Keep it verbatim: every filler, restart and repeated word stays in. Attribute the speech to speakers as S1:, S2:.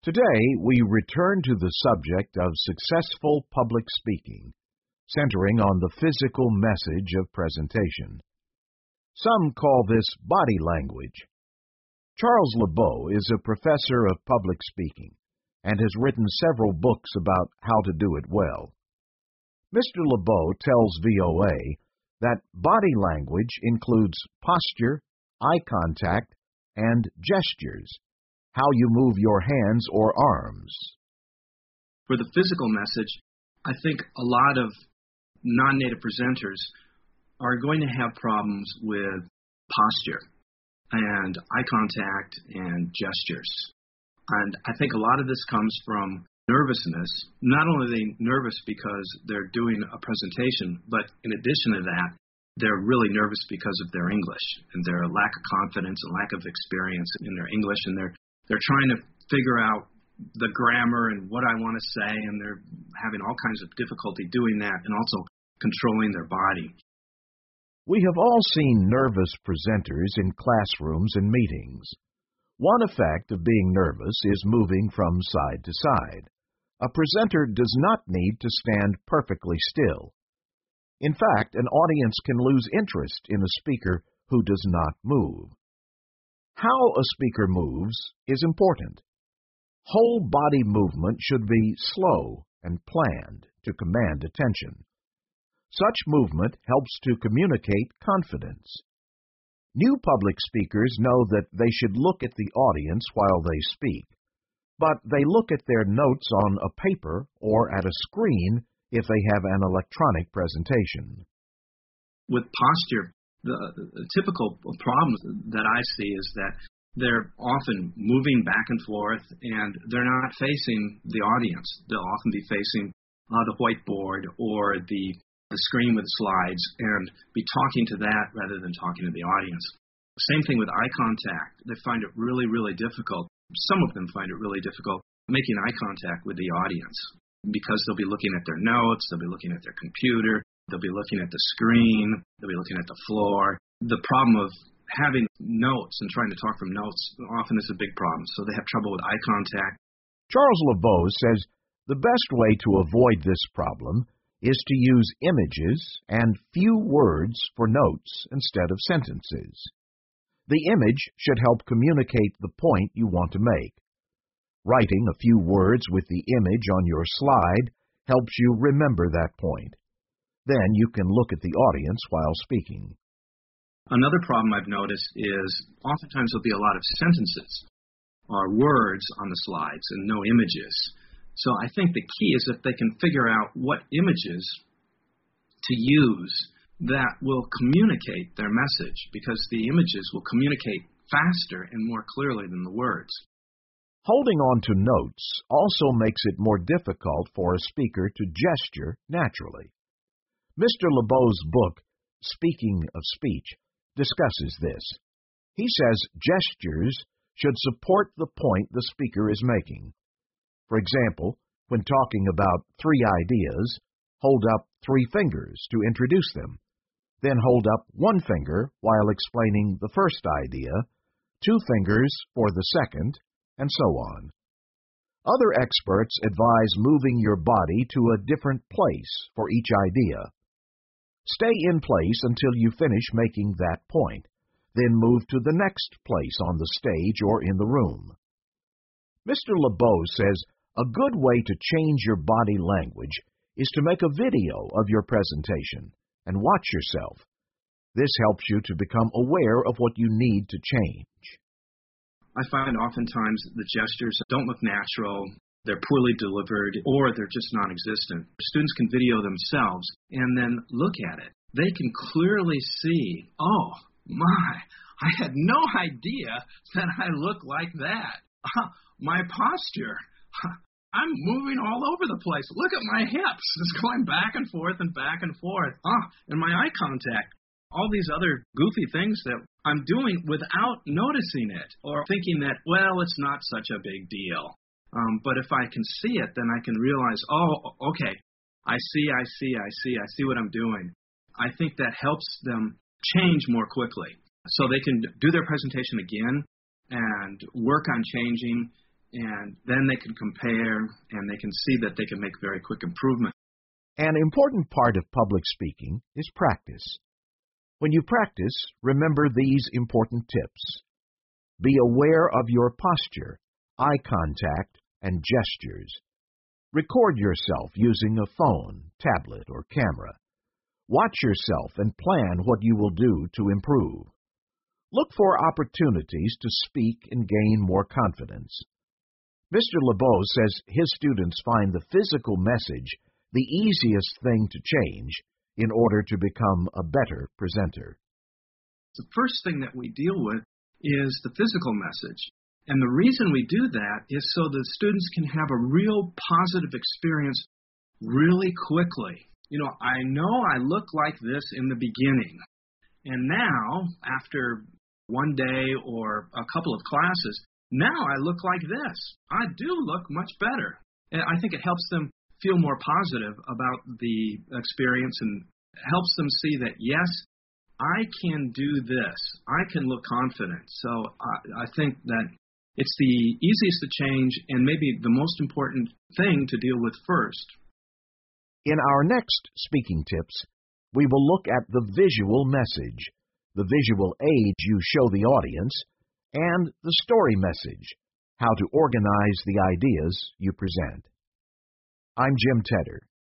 S1: Today, we return to the subject of successful public speaking, centering on the physical message of presentation. Some call this body language. Charles Lebow is a professor of public speaking and has written several books about how to do it well. Mister Lebow tells V O A that body language includes posture, eye contact, and gestures, how you move your hands or arms.
S2: For the physical message, I think a lot of non-native presenters are going to have problems with posture and eye contact and gestures. And I think a lot of this comes from nervousness. Not only are they nervous because they're doing a presentation, but in addition to that, they're really nervous because of their English and their lack of confidence and lack of experience in their English, and they're They're trying to figure out the grammar and what I want to say, and they're having all kinds of difficulty doing that and also controlling their body.
S1: We have all seen nervous presenters in classrooms and meetings. One effect of being nervous is moving from side to side. A presenter does not need to stand perfectly still. In fact, an audience can lose interest in a speaker who does not move. How a speaker moves is important. Whole body movement should be slow and planned to command attention. Such movement helps to communicate confidence. New public speakers know that they should look at the audience while they speak, but they look at their notes on a paper or at a screen if they have an electronic presentation.
S2: With posture, The, the typical problems that I see is that they're often moving back and forth, and they're not facing the audience. They'll often be facing uh, the whiteboard or the, the screen with slides and be talking to that rather than talking to the audience. Same thing with eye contact. They find it really, really difficult. Some of them find it really difficult making eye contact with the audience because they'll be looking at their notes, they'll be looking at their computer, they'll be looking at the screen, they'll be looking at the floor. The problem of having notes and trying to talk from notes often is a big problem, so they have trouble with eye contact.
S1: Charles Lebow says the best way to avoid this problem is to use images and few words for notes instead of sentences. The image should help communicate the point you want to make. Writing a few words with the image on your slide helps you remember that point. Then you can look at the audience while speaking.
S2: Another problem I've noticed is oftentimes there'll be a lot of sentences or words on the slides and no images. So I think the key is if they can figure out what images to use that will communicate their message, because the images will communicate faster and more clearly than the words.
S1: Holding on to notes also makes it more difficult for a speaker to gesture naturally. Mister Lebow's book, Speaking of Speech, discusses this. He says gestures should support the point the speaker is making. For example, when talking about three ideas, hold up three fingers to introduce them. Then hold up one finger while explaining the first idea, two fingers for the second, and so on. Other experts advise moving your body to a different place for each idea. Stay in place until you finish making that point, then move to the next place on the stage or in the room. Mister Lebow says a good way to change your body language is to make a video of your presentation and watch yourself. This helps you to become aware of what you need to change.
S2: I find oftentimes the gestures don't look natural. They're poorly delivered, or they're just non-existent. Students can video themselves and then look at it. They can clearly see, oh, my, I had no idea that I look like that. Uh, my posture, I'm moving all over the place. Look at my hips. It's going back and forth and back and forth. Ah, and my eye contact. All these other goofy things that I'm doing without noticing it or thinking that, well, it's not such a big deal. Um, but if I can see it, then I can realize, oh, okay, I see, I see, I see, I see what I'm doing. I think that helps them change more quickly. So they can do their presentation again and work on changing and then they can compare, and they can see that they can make very quick improvement.
S1: An important part of public speaking is practice. When you practice, remember these important tips. Be aware of your posture, eye contact, and gestures. Record yourself using a phone, tablet, or camera. Watch yourself and plan what you will do to improve. Look for opportunities to speak and gain more confidence. Mister LeBeau says his students find the physical message the easiest thing to change in order to become a better presenter.
S2: The first thing that we deal with is the physical message. And the reason we do that is so the students can have a real positive experience really quickly. You know, I know I look like this in the beginning. And now, after one day or a couple of classes, now I look like this. I do look much better. And I think it helps them feel more positive about the experience and helps them see that, yes, I can do this. I can look confident. So I, I think that it's the easiest to change and maybe the most important thing to deal with first.
S1: In our next speaking tips, we will look at the visual message, the visual aids you show the audience, and the story message, how to organize the ideas you present. I'm Jim Tedder.